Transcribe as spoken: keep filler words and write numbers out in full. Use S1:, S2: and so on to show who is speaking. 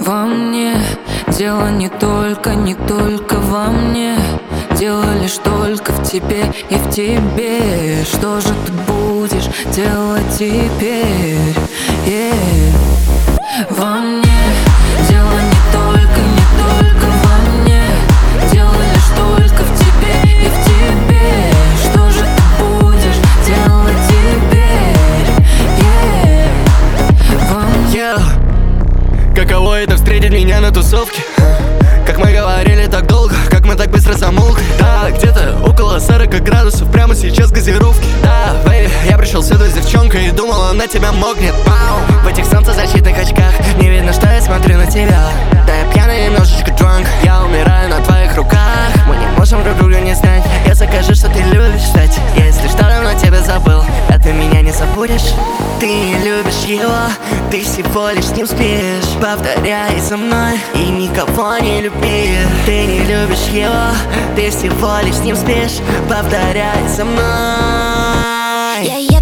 S1: Во мне дело не только, не только во мне. Дело лишь только в тебе и в тебе. Что же ты будешь делать теперь? Yeah. Во мне дело не только, не только во мне. Дело лишь только в тебе и в тебе. Что же ты будешь делать теперь? Yeah. Во мне.
S2: Yeah. Каково это встретить меня на тусовке? Как мы говорили так долго, как мы так быстро замолкли. Да, где-то около сорока градусов, прямо сейчас газировки. Да, бэйби, я пришел сюда с девчонкой и думал, она тебя мокнет. Пау. В этих солнцезащитных очках не видно, что я смотрю на тебя. Да, я пьяный, немножечко drunk, я умираю на твоих руках. Мы не можем друг друга не знать. Я закажу, что ты любишь, кстати. Я, если что, давно тебя забыл, а ты меня не забудешь. Ты не любишь его, ты всего лишь с ним спишь. Повторяй за мной и никого не люби. Ты не любишь его, ты всего лишь с ним спишь. Повторяй за мной.
S3: Yeah, yeah.